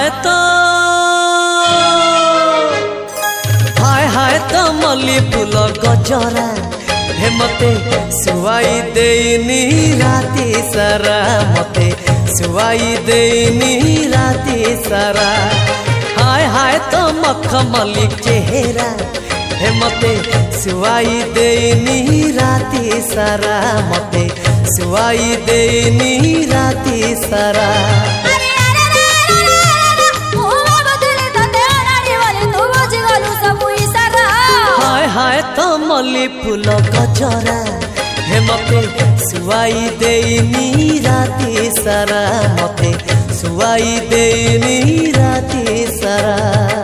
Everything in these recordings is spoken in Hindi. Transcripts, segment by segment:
हाय तो मल्ली फूल गजरा हे मते सुवाई देनी राती सारा मते सुवाई देनी राती सारा। हाय तो मखमली चेहरा हे मते सुवाई देनी राती सारा मते सुवाई देनी राती सारा। हाय तो मल्ली फूल गजरा हे मते सुवाई देनी राती सारा मते सुवाई देनी राती सारा।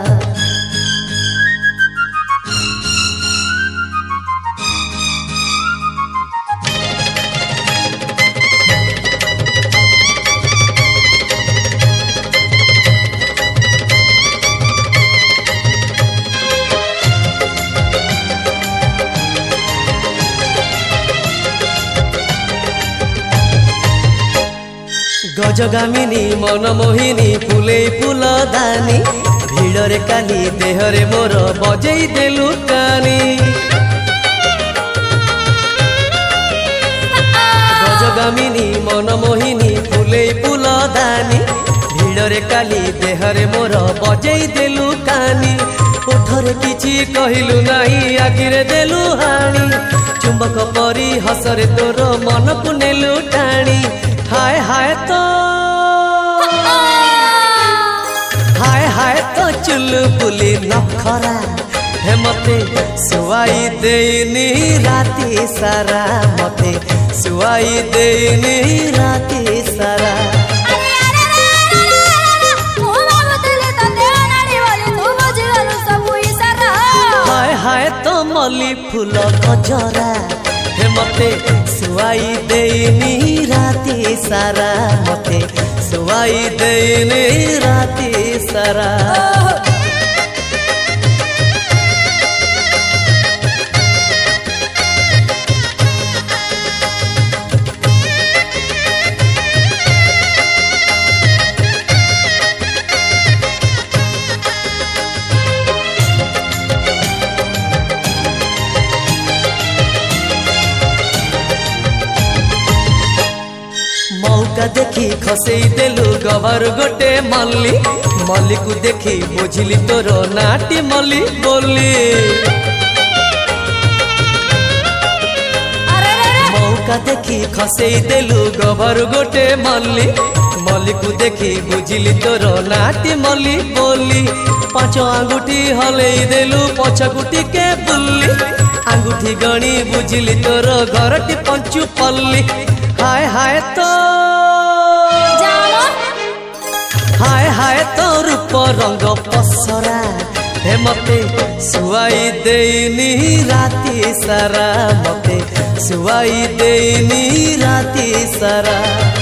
गजगामिनी मनमोहिनी फुले फूल दानी भिड़रे काली देहरे मोर बजई देलु कानी। गजगामिनी मनमोहिनी फुले फूल दानी भिड़रे काली देहरे मोर बजई देलु कानी। ओठरे किछि कहिलु नाही आगिरे देलु हाणी चुंबक परी हसरे तोर मन को नेलु टाणी। हाय तो चुलबुली नखरा हे मते सुवाई देनी राती सारा मते सुवाई देनी राती सारा। हाय तो मल्ली फूल गजरा हे मते सुवाई देनी राती सारा मते सुवाई देनी राती सारा। मौका देखी खसई देलु गवर गोटे मल्ली मल्ली को देखी बुझिली तोर नाटी मल्ली बोली। मौका देखी खसई देलु गवर गोटे मल्ली मल्ली को देखी बुझिली तोर नाटी मल्ली बोली। पांच आंगुठी हलई देलु पछगुटी के बुल्ली आंगुठी गणी बुझिली तोर घरटी पंचु पल्ली। हाय तो रूप रंग पसरा हे मते सुवाई देनी राती सारा मते सुवाई देनी राती सारा।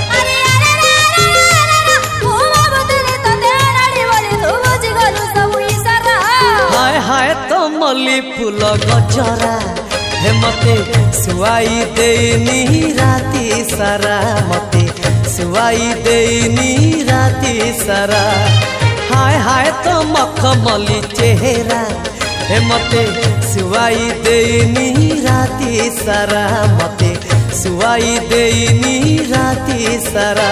हाय तो मल्ली फूल गजरा हे मते सुवाई देनी राती सारा मते सुवाई देनी राती सारा। हाय तो मखमली चेहरा हे मते सुवाई देनी राती सारा मते सुवाई देनी राती सारा।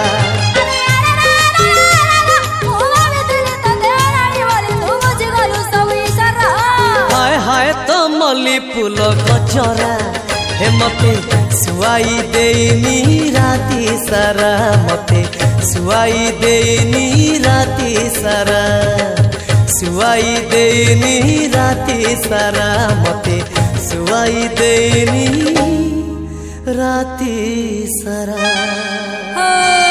हाय तो मल्ली फूल गजरा हे मते सुवाई देनी राती सारा मते सुवाई देनी राती सारा सुवाई देनी राती सारा मते सुवाई देनी राती सारा।